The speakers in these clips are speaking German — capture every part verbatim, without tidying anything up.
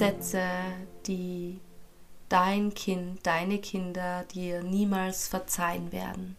Sätze, die dein Kind, deine Kinder dir niemals verzeihen werden.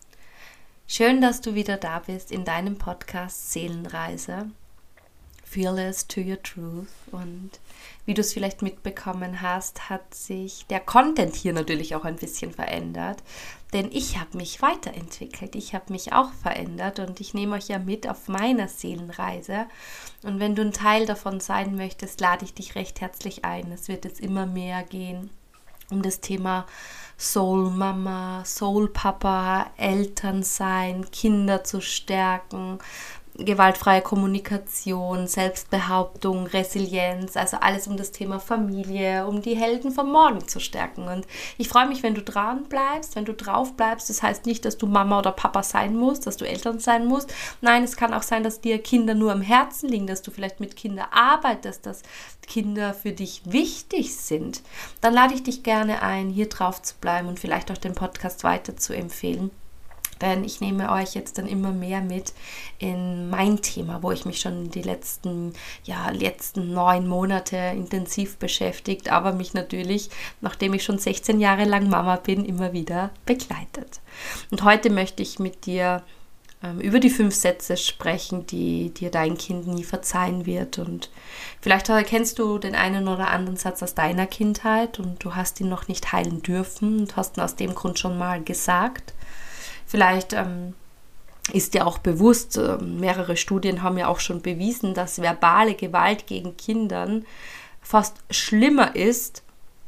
Schön, dass du wieder da bist in deinem Podcast Seelenreise, Fearless to Your Truth. Und wie du es vielleicht mitbekommen hast, hat sich der Content hier natürlich auch ein bisschen verändert, denn ich habe mich weiterentwickelt, ich habe mich auch verändert und ich nehme euch ja mit auf meiner Seelenreise. Und wenn du ein Teil davon sein möchtest, lade ich dich recht herzlich ein. Es wird jetzt immer mehr gehen um das Thema Soul Mama, Soul Papa, Elternsein, Kinder zu stärken, gewaltfreie Kommunikation, Selbstbehauptung, Resilienz, also alles um das Thema Familie, um die Helden vom Morgen zu stärken. Und ich freue mich, wenn du dran bleibst, wenn du drauf bleibst. Das heißt nicht, dass du Mama oder Papa sein musst, dass du Eltern sein musst. Nein, es kann auch sein, dass dir Kinder nur am Herzen liegen, dass du vielleicht mit Kindern arbeitest, dass Kinder für dich wichtig sind. Dann lade ich dich gerne ein, hier drauf zu bleiben und vielleicht auch den Podcast weiter zu empfehlen. Denn ich nehme euch jetzt dann immer mehr mit in mein Thema, wo ich mich schon die letzten, ja, letzten neun Monate intensiv beschäftigt, aber mich natürlich, nachdem ich schon sechzehn Jahre lang Mama bin, immer wieder begleitet. Und heute möchte ich mit dir ähm, über die fünf Sätze sprechen, die dir dein Kind nie verzeihen wird. Und vielleicht erkennst du den einen oder anderen Satz aus deiner Kindheit und du hast ihn noch nicht heilen dürfen und hast ihn aus dem Grund schon mal gesagt. Vielleicht ähm, ist dir auch bewusst, äh, mehrere Studien haben ja auch schon bewiesen, dass verbale Gewalt gegen Kindern fast schlimmer ist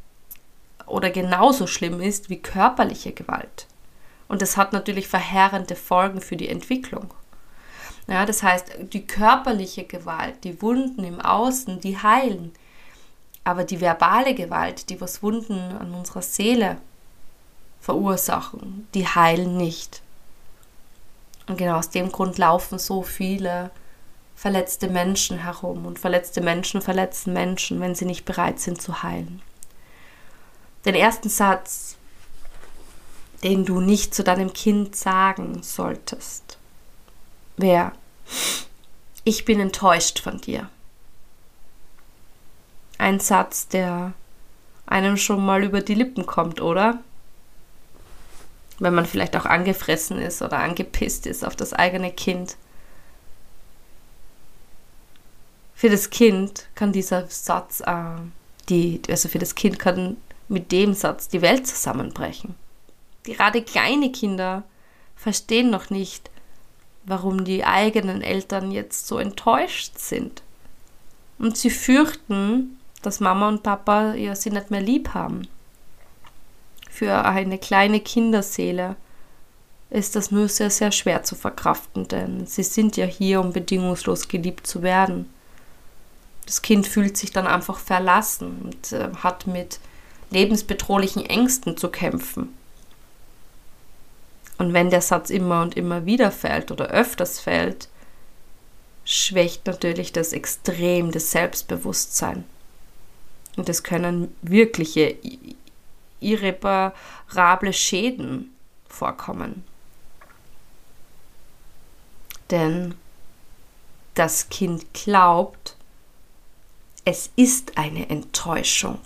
oder genauso schlimm ist wie körperliche Gewalt. Und das hat natürlich verheerende Folgen für die Entwicklung. Ja, das heißt, die körperliche Gewalt, die Wunden im Außen, die heilen. Aber die verbale Gewalt, die was Wunden an unserer Seele verursachen, die heilen nicht. Und genau aus dem Grund laufen so viele verletzte Menschen herum und verletzte Menschen verletzen Menschen, wenn sie nicht bereit sind zu heilen. Den ersten Satz, den du nicht zu deinem Kind sagen solltest, wäre: Ich bin enttäuscht von dir. Ein Satz, der einem schon mal über die Lippen kommt, oder? Wenn man vielleicht auch angefressen ist oder angepisst ist auf das eigene Kind. Für das Kind kann dieser Satz, äh, die, also für das Kind kann mit dem Satz die Welt zusammenbrechen. Gerade kleine Kinder verstehen noch nicht, warum die eigenen Eltern jetzt so enttäuscht sind. Und sie fürchten, dass Mama und Papa ja sie nicht mehr lieb haben. Für eine kleine Kinderseele ist das nur sehr, sehr schwer zu verkraften, denn sie sind ja hier, um bedingungslos geliebt zu werden. Das Kind fühlt sich dann einfach verlassen und äh, hat mit lebensbedrohlichen Ängsten zu kämpfen. Und wenn der Satz immer und immer wieder fällt oder öfters fällt, schwächt natürlich das extrem das Selbstbewusstsein. Und es können wirkliche irreparable Schäden vorkommen. Denn das Kind glaubt, es ist eine Enttäuschung.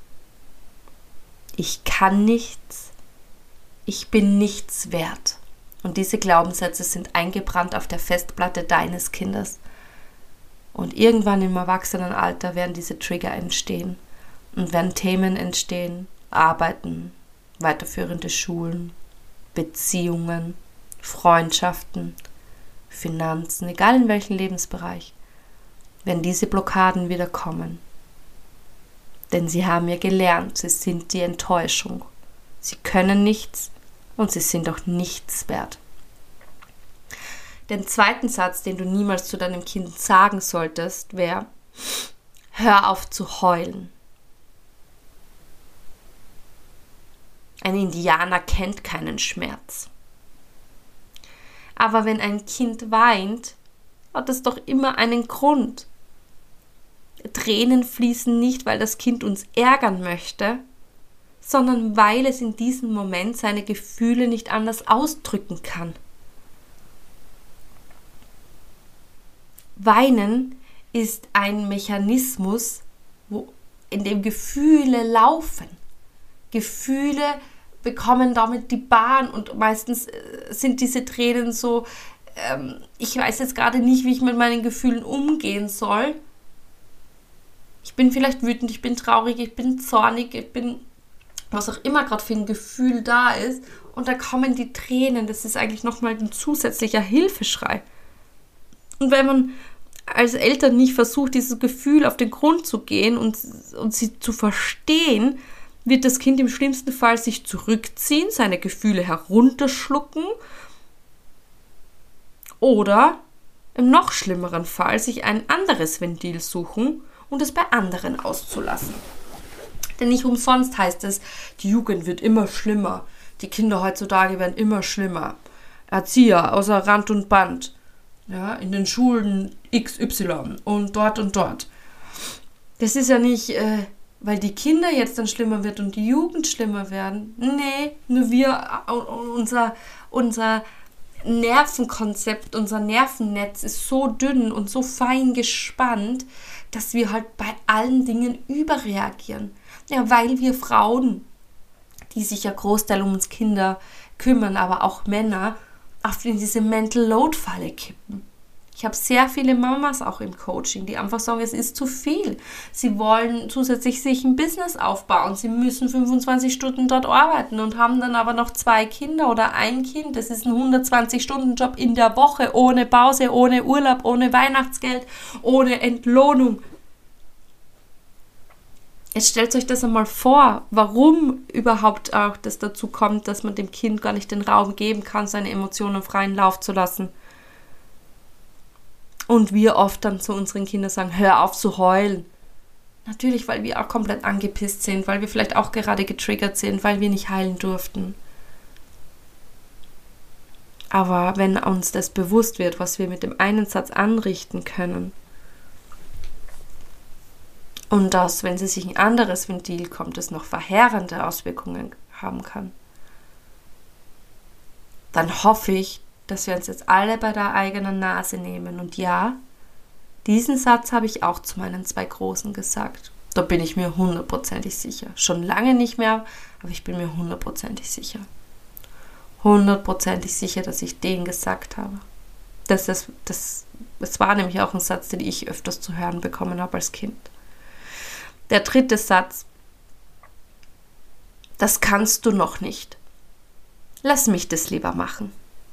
Ich kann nichts, ich bin nichts wert. Und diese Glaubenssätze sind eingebrannt auf der Festplatte deines Kindes. Und irgendwann im Erwachsenenalter werden diese Trigger entstehen und werden Themen entstehen, Arbeiten, weiterführende Schulen, Beziehungen, Freundschaften, Finanzen, egal in welchem Lebensbereich, wenn diese Blockaden wieder kommen. Denn sie haben ja gelernt, sie sind die Enttäuschung. Sie können nichts und sie sind auch nichts wert. Den zweiten Satz, den du niemals zu deinem Kind sagen solltest, wäre: Hör auf zu heulen. Ein Indianer kennt keinen Schmerz. Aber wenn ein Kind weint, hat es doch immer einen Grund. Tränen fließen nicht, weil das Kind uns ärgern möchte, sondern weil es in diesem Moment seine Gefühle nicht anders ausdrücken kann. Weinen ist ein Mechanismus, wo in dem Gefühle laufen. Gefühle bekommen damit die Bahn und meistens sind diese Tränen so, ähm, ich weiß jetzt gerade nicht, wie ich mit meinen Gefühlen umgehen soll. Ich bin vielleicht wütend, ich bin traurig, ich bin zornig, ich bin, was auch immer gerade für ein Gefühl da ist. Und da kommen die Tränen, das ist eigentlich nochmal ein zusätzlicher Hilfeschrei. Und wenn man als Eltern nicht versucht, dieses Gefühl auf den Grund zu gehen und, und sie zu verstehen, wird das Kind im schlimmsten Fall sich zurückziehen, seine Gefühle herunterschlucken oder im noch schlimmeren Fall sich ein anderes Ventil suchen und es bei anderen auszulassen. Denn nicht umsonst heißt es, die Jugend wird immer schlimmer, die Kinder heutzutage werden immer schlimmer. Erzieher außer Rand und Band, ja, in den Schulen X Y und dort und dort. Das ist ja nicht, äh, weil die Kinder jetzt dann schlimmer wird und die Jugend schlimmer werden. Nee, nur wir, unser, unser Nervenkonzept, unser Nervennetz ist so dünn und so fein gespannt, dass wir halt bei allen Dingen überreagieren. Ja, weil wir Frauen, die sich ja Großteil um uns Kinder kümmern, aber auch Männer, oft in diese Mental Load Falle kippen. Ich habe sehr viele Mamas auch im Coaching, die einfach sagen, es ist zu viel. Sie wollen zusätzlich sich ein Business aufbauen. Sie müssen fünfundzwanzig Stunden dort arbeiten und haben dann aber noch zwei Kinder oder ein Kind. Das ist ein hundertzwanzig-Stunden-Job in der Woche, ohne Pause, ohne Urlaub, ohne Weihnachtsgeld, ohne Entlohnung. Jetzt stellt euch das einmal vor, warum überhaupt auch das dazu kommt, dass man dem Kind gar nicht den Raum geben kann, seine Emotionen freien Lauf zu lassen. Und wir oft dann zu unseren Kindern sagen, hör auf zu heulen. Natürlich, weil wir auch komplett angepisst sind, weil wir vielleicht auch gerade getriggert sind, weil wir nicht heilen durften. Aber wenn uns das bewusst wird, was wir mit dem einen Satz anrichten können, und dass, wenn sie sich ein anderes Ventil kommt, es noch verheerende Auswirkungen haben kann, dann hoffe ich, dass wir uns jetzt alle bei der eigenen Nase nehmen. Und ja, diesen Satz habe ich auch zu meinen zwei Großen gesagt. Da bin ich mir hundertprozentig sicher. Schon lange nicht mehr, aber ich bin mir hundertprozentig sicher. Hundertprozentig sicher, dass ich den gesagt habe. Das, das, das, das war nämlich auch ein Satz, den ich öfters zu hören bekommen habe als Kind. Der dritte Satz. Das kannst du noch nicht. Lass mich das lieber machen.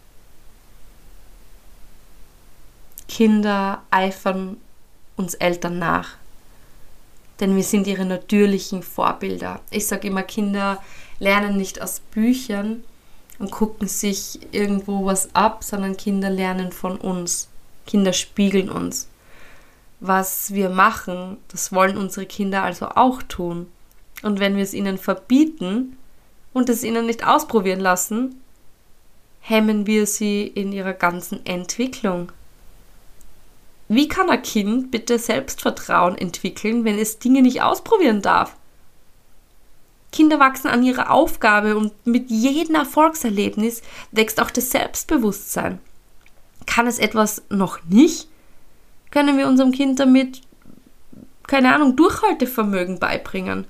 Kinder eifern uns Eltern nach, denn wir sind ihre natürlichen Vorbilder. Ich sage immer, Kinder lernen nicht aus Büchern und gucken sich irgendwo was ab, sondern Kinder lernen von uns. Kinder spiegeln uns. Was wir machen, das wollen unsere Kinder also auch tun. Und wenn wir es ihnen verbieten und es ihnen nicht ausprobieren lassen, hemmen wir sie in ihrer ganzen Entwicklung. Wie kann ein Kind bitte Selbstvertrauen entwickeln, wenn es Dinge nicht ausprobieren darf? Kinder wachsen an ihrer Aufgabe und mit jedem Erfolgserlebnis wächst auch das Selbstbewusstsein. Kann es etwas noch nicht? Können wir unserem Kind damit, keine Ahnung, Durchhaltevermögen beibringen?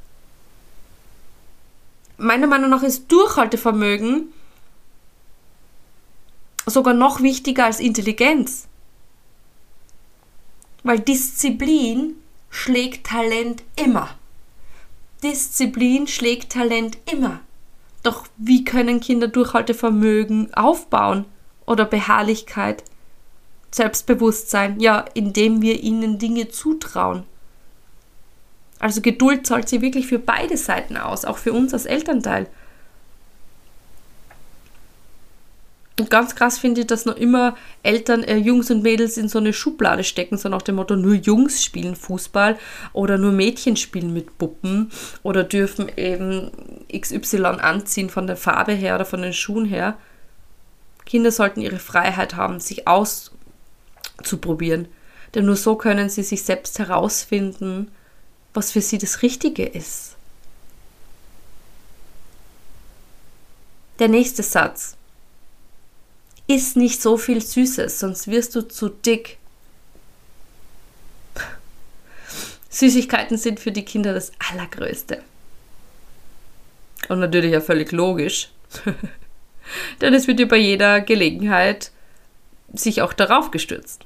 Meiner Meinung nach ist Durchhaltevermögen sogar noch wichtiger als Intelligenz. Weil Disziplin schlägt Talent immer. Disziplin schlägt Talent immer. Doch wie können Kinder Durchhaltevermögen aufbauen oder Beharrlichkeit, Selbstbewusstsein? Ja, indem wir ihnen Dinge zutrauen. Also Geduld zahlt sich wirklich für beide Seiten aus, auch für uns als Elternteil. Und ganz krass finde ich, dass noch immer Eltern äh, Jungs und Mädels in so eine Schublade stecken, so nach dem Motto, nur Jungs spielen Fußball oder nur Mädchen spielen mit Puppen oder dürfen eben X Y anziehen von der Farbe her oder von den Schuhen her. Kinder sollten ihre Freiheit haben, sich auszuprobieren, denn nur so können sie sich selbst herausfinden, was für sie das Richtige ist. Der nächste Satz. Iss nicht so viel Süßes, sonst wirst du zu dick. Süßigkeiten sind für die Kinder das Allergrößte. Und natürlich ja völlig logisch, denn es wird ja bei jeder Gelegenheit sich auch darauf gestürzt.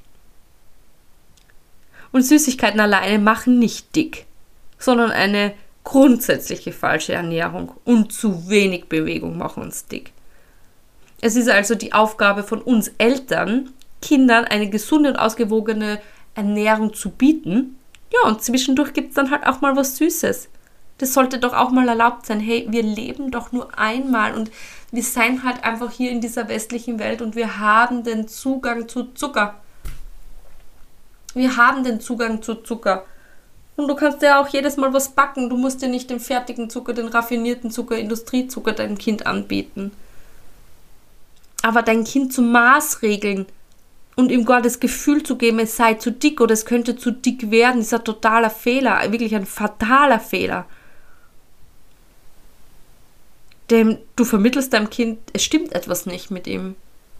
Und Süßigkeiten alleine machen nicht dick, sondern eine grundsätzliche falsche Ernährung und zu wenig Bewegung machen uns dick. Es ist also die Aufgabe von uns Eltern, Kindern eine gesunde und ausgewogene Ernährung zu bieten. Ja, und zwischendurch gibt es dann halt auch mal was Süßes. Das sollte doch auch mal erlaubt sein. Hey, wir leben doch nur einmal und wir sind halt einfach hier in dieser westlichen Welt und wir haben den Zugang zu Zucker. Wir haben den Zugang zu Zucker. Und du kannst ja auch jedes Mal was backen. Du musst dir nicht den fertigen Zucker, den raffinierten Zucker, Industriezucker deinem Kind anbieten. Aber dein Kind zu maßregeln und ihm gar das Gefühl zu geben, es sei zu dick oder es könnte zu dick werden, ist ein totaler Fehler, wirklich ein fataler Fehler. Denn du vermittelst deinem Kind, es stimmt etwas nicht mit ihm.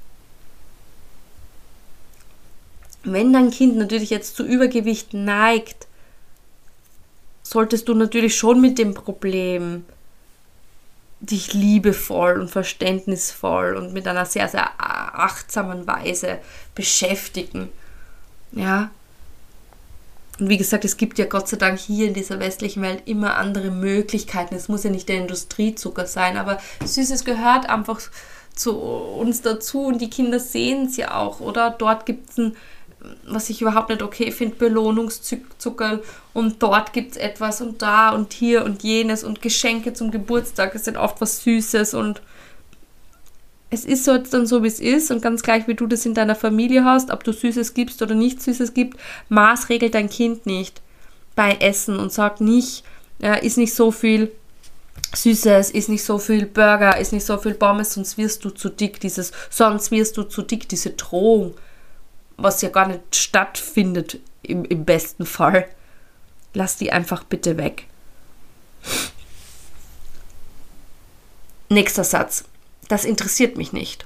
Wenn dein Kind natürlich jetzt zu Übergewicht neigt, solltest du natürlich schon mit dem Problem dich liebevoll und verständnisvoll und mit einer sehr, sehr achtsamen Weise beschäftigen. Ja. Und wie gesagt, es gibt ja Gott sei Dank hier in dieser westlichen Welt immer andere Möglichkeiten. Es muss ja nicht der Industriezucker sein, aber Süßes gehört einfach zu uns dazu und die Kinder sehen es ja auch, oder? Dort gibt es ein, was ich überhaupt nicht okay finde, Belohnungszucker und dort gibt es etwas und da und hier und jenes und Geschenke zum Geburtstag, es sind oft was Süßes und es ist so jetzt dann so, wie es ist und ganz gleich, wie du das in deiner Familie hast, ob du Süßes gibst oder nicht Süßes gibst, maßregelt dein Kind nicht bei Essen und sag nicht, ja, ist nicht so viel Süßes, ist nicht so viel Burger, ist nicht so viel Pommes, sonst wirst du zu dick, dieses, sonst wirst du zu dick, diese Drohung, was ja gar nicht stattfindet im, im besten Fall. Lass die einfach bitte weg. Nächster Satz. Das interessiert mich nicht.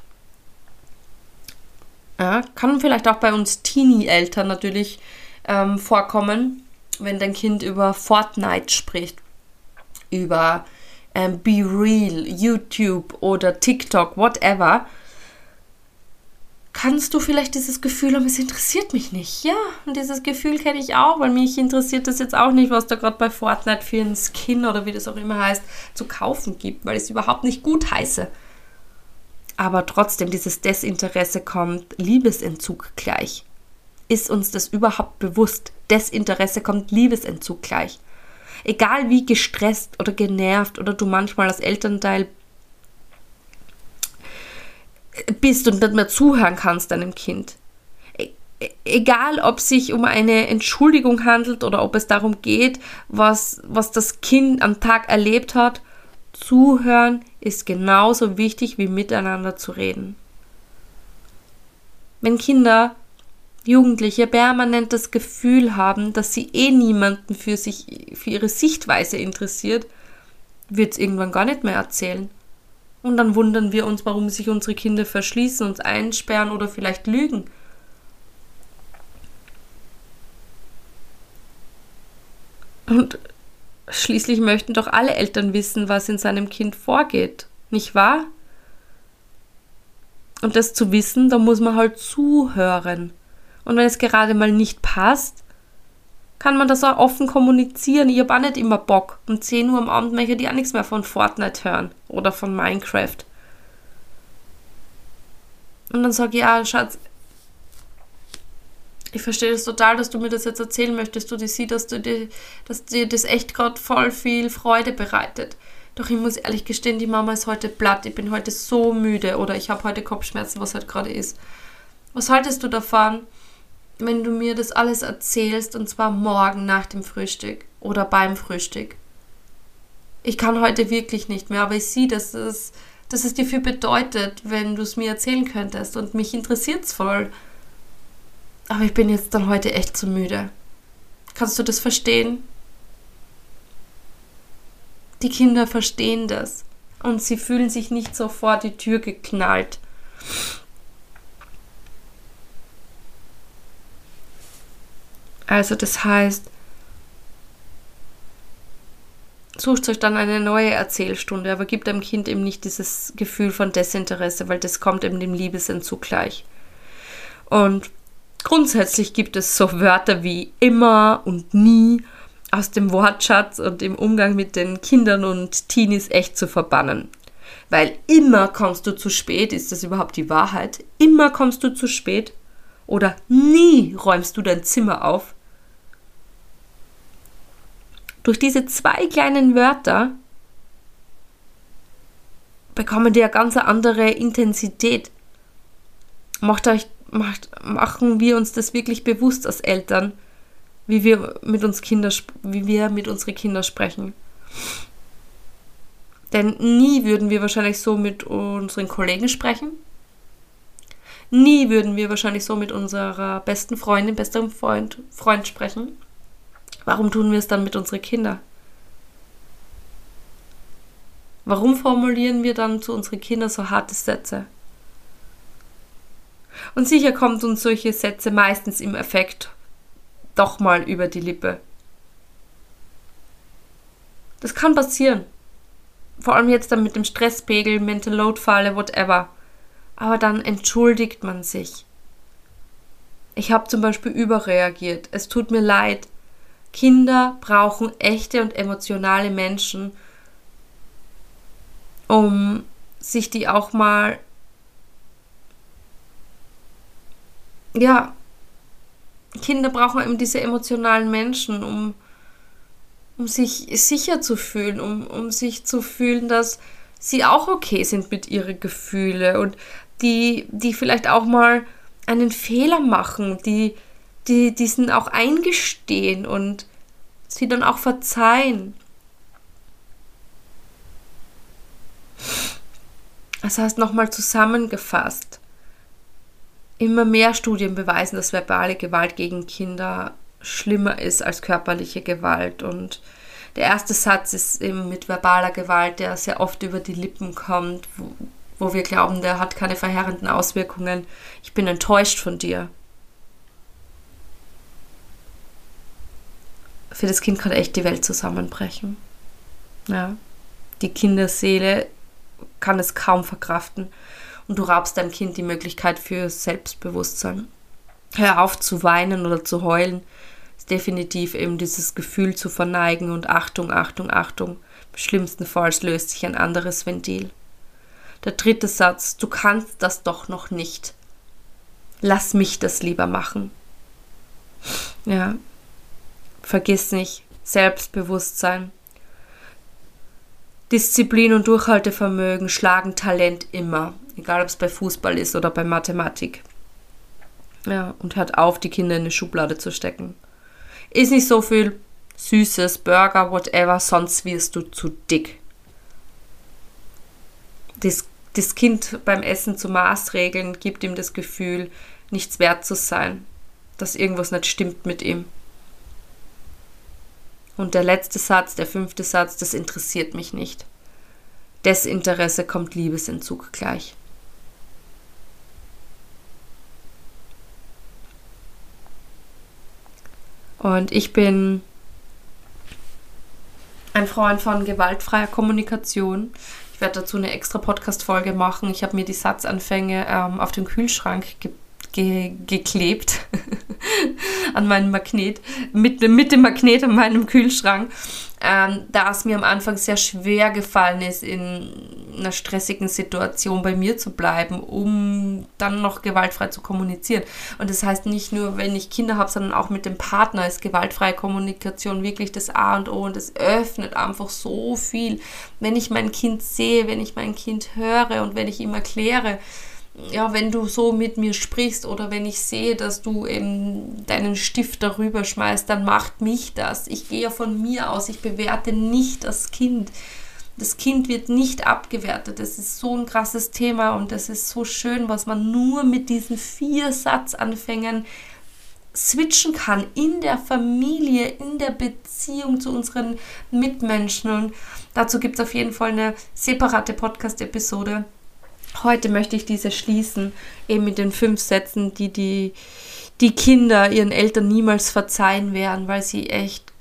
Ja, kann vielleicht auch bei uns Teenie-Eltern natürlich ähm, vorkommen, wenn dein Kind über Fortnite spricht, über ähm, Be Real, YouTube oder TikTok, whatever. Kannst du vielleicht dieses Gefühl haben, es interessiert mich nicht? Ja, und dieses Gefühl kenne ich auch, weil mich interessiert das jetzt auch nicht, was da gerade bei Fortnite für einen Skin oder wie das auch immer heißt, zu kaufen gibt, weil ich es überhaupt nicht gut heiße. Aber trotzdem, dieses Desinteresse kommt Liebesentzug gleich. Ist uns das überhaupt bewusst? Desinteresse kommt Liebesentzug gleich. Egal wie gestresst oder genervt oder du manchmal als Elternteil bist und nicht mehr zuhören kannst deinem Kind. E- egal, ob es sich um eine Entschuldigung handelt oder ob es darum geht, was, was das Kind am Tag erlebt hat, zuhören ist genauso wichtig wie miteinander zu reden. Wenn Kinder, Jugendliche permanent das Gefühl haben, dass sie eh niemanden für sich, für ihre Sichtweise interessiert, wird es irgendwann gar nicht mehr erzählen. Und dann wundern wir uns, warum sich unsere Kinder verschließen, uns einsperren oder vielleicht lügen. Und schließlich möchten doch alle Eltern wissen, was in seinem Kind vorgeht, nicht wahr? Und das zu wissen, da muss man halt zuhören. Und wenn es gerade mal nicht passt, kann man das auch offen kommunizieren. Ich habe auch nicht immer Bock. Um zehn Uhr am Abend möchte ich auch nichts mehr von Fortnite hören oder von Minecraft. Und dann sage ich, ja, Schatz, ich verstehe das total, dass du mir das jetzt erzählen möchtest. Du siehst, dass, du dir, dass dir das echt gerade voll viel Freude bereitet. Doch ich muss ehrlich gestehen, die Mama ist heute platt. Ich bin heute so müde oder ich habe heute Kopfschmerzen, was halt gerade ist. Was haltest du davon, wenn du mir das alles erzählst, und zwar morgen nach dem Frühstück oder beim Frühstück? Ich kann heute wirklich nicht mehr, aber ich sehe, dass es, dass es dir viel bedeutet, wenn du es mir erzählen könntest und mich interessiert es voll. Aber ich bin jetzt dann heute echt zu müde. Kannst du das verstehen? Die Kinder verstehen das und sie fühlen sich nicht so vor die Tür geknallt. Also das heißt, sucht euch dann eine neue Erzählstunde, aber gebt dem Kind eben nicht dieses Gefühl von Desinteresse, weil das kommt eben dem Liebesentzug gleich. Und grundsätzlich gibt es so Wörter wie immer und nie aus dem Wortschatz und im Umgang mit den Kindern und Teenies echt zu verbannen. Weil immer kommst du zu spät, ist das überhaupt die Wahrheit? Immer kommst du zu spät oder nie räumst du dein Zimmer auf. Durch diese zwei kleinen Wörter bekommen die eine ganz andere Intensität. Macht euch, macht, machen wir uns das wirklich bewusst als Eltern, wie wir mit uns Kinder, wie wir mit unseren Kindern sprechen. Denn nie würden wir wahrscheinlich so mit unseren Kollegen sprechen. Nie würden wir wahrscheinlich so mit unserer besten Freundin, bestem Freund, Freund sprechen. Warum tun wir es dann mit unseren Kindern? Warum formulieren wir dann zu unseren Kindern so harte Sätze? Und sicher kommt uns solche Sätze meistens im Effekt doch mal über die Lippe. Das kann passieren. Vor allem jetzt dann mit dem Stresspegel, Mental Load Falle, whatever. Aber dann entschuldigt man sich. Ich habe zum Beispiel überreagiert. Es tut mir leid. Kinder brauchen echte und emotionale Menschen, um sich die auch mal, ja, Kinder brauchen eben diese emotionalen Menschen, um, um sich sicher zu fühlen, um, um sich zu fühlen, dass sie auch okay sind mit ihren Gefühlen und die, die vielleicht auch mal einen Fehler machen, die die diesen auch eingestehen und sie dann auch verzeihen. Das heißt, nochmal zusammengefasst, immer mehr Studien beweisen, dass verbale Gewalt gegen Kinder schlimmer ist als körperliche Gewalt. Und der erste Satz ist eben mit verbaler Gewalt, der sehr oft über die Lippen kommt, wo, wo wir glauben, der hat keine verheerenden Auswirkungen. Ich bin enttäuscht von dir. Für das Kind kann echt die Welt zusammenbrechen. Ja. Die Kinderseele kann es kaum verkraften und du raubst deinem Kind die Möglichkeit für Selbstbewusstsein. Hör auf zu weinen oder zu heulen, ist definitiv eben dieses Gefühl zu verneigen und Achtung, Achtung, Achtung. Im schlimmsten Fall löst sich ein anderes Ventil. Der dritte Satz, du kannst das doch noch nicht. Lass mich das lieber machen. Ja. Vergiss nicht, Selbstbewusstsein, Disziplin und Durchhaltevermögen schlagen Talent immer, egal ob es bei Fußball ist oder bei Mathematik. Ja, und hört auf, die Kinder in eine Schublade zu stecken. Ist nicht so viel Süßes, Burger, whatever, sonst wirst du zu dick. Das, das Kind beim Essen zu maßregeln, gibt ihm das Gefühl, nichts wert zu sein, dass irgendwas nicht stimmt mit ihm. Und der letzte Satz, der fünfte Satz, das interessiert mich nicht. Desinteresse kommt Liebesentzug gleich. Und ich bin ein Freund von gewaltfreier Kommunikation. Ich werde dazu eine extra Podcast-Folge machen. Ich habe mir die Satzanfänge ähm, auf den Kühlschrank ge- ge- geklebt. an meinem Magnet, mit, mit dem Magnet an meinem Kühlschrank, ähm, da es mir am Anfang sehr schwer gefallen ist, in einer stressigen Situation bei mir zu bleiben, um dann noch gewaltfrei zu kommunizieren. Und das heißt nicht nur, wenn ich Kinder habe, sondern auch mit dem Partner ist gewaltfreie Kommunikation wirklich das A und O und es öffnet einfach so viel. Wenn ich mein Kind sehe, wenn ich mein Kind höre und wenn ich ihm erkläre, ja, wenn du so mit mir sprichst oder wenn ich sehe, dass du eben deinen Stift darüber schmeißt, dann macht mich das. Ich gehe ja von mir aus, ich bewerte nicht das Kind. Das Kind wird nicht abgewertet. Das ist so ein krasses Thema und das ist so schön, was man nur mit diesen vier Satzanfängen switchen kann in der Familie, in der Beziehung zu unseren Mitmenschen. Und dazu gibt es auf jeden Fall eine separate Podcast-Episode. Heute möchte ich diese schließen, eben mit den fünf Sätzen, die, die die Kinder ihren Eltern niemals verzeihen werden, weil sie echt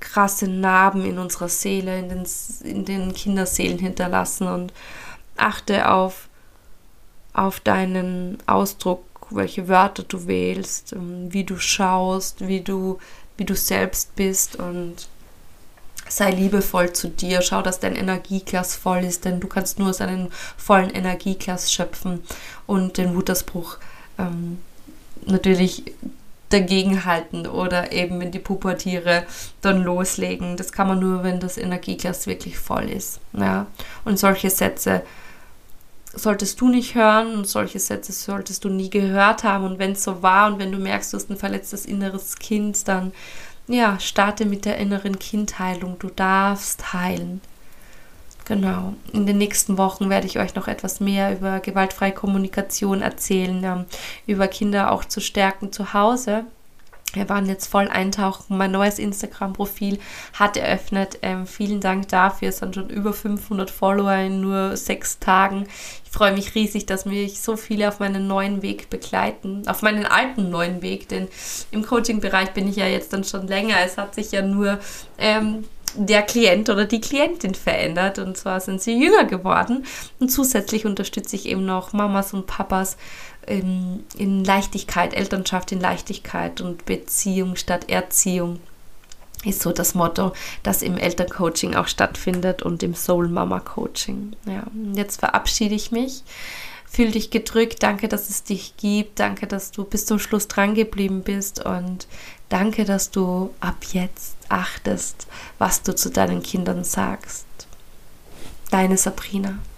krasse Narben in unserer Seele, in den, in den Kinderseelen hinterlassen. Und achte auf, auf deinen Ausdruck, welche Wörter du wählst, wie du schaust, wie du, wie du selbst bist, und sei liebevoll zu dir. Schau, dass dein Energieglas voll ist, denn du kannst nur aus einem vollen Energieglas schöpfen und den Wutausbruch ähm, natürlich dagegenhalten oder eben wenn die Pubertiere dann loslegen. Das kann man nur, wenn das Energieglas wirklich voll ist. Ja? Und solche Sätze solltest du nicht hören und solche Sätze solltest du nie gehört haben. Und wenn es so war und wenn du merkst, du hast ein verletztes inneres Kind, dann ja, starte mit der inneren Kindheilung. Du darfst heilen. Genau. In den nächsten Wochen werde ich euch noch etwas mehr über gewaltfreie Kommunikation erzählen, ähm, über Kinder auch zu stärken zu Hause. Wir waren jetzt voll eintauchen. Mein neues Instagram-Profil hat eröffnet. Ähm, vielen Dank dafür. Es sind schon über fünfhundert Follower in nur sechs Tagen. Ich freue mich riesig, dass mich so viele auf meinen neuen Weg begleiten. Auf meinen alten neuen Weg, denn im Coaching-Bereich bin ich ja jetzt dann schon länger. Es hat sich ja nur ähm, der Klient oder die Klientin verändert, und zwar sind sie jünger geworden. Und zusätzlich unterstütze ich eben noch Mamas und Papas in, in Leichtigkeit, Elternschaft in Leichtigkeit und Beziehung statt Erziehung. Ist so das Motto, das im Elterncoaching auch stattfindet und im Soul Mama Coaching. Ja, jetzt verabschiede ich mich. Fühl dich gedrückt. Danke, dass es dich gibt. Danke, dass du bis zum Schluss dran geblieben bist. Und danke, dass du ab jetzt achtest, was du zu deinen Kindern sagst. Deine Sabrina.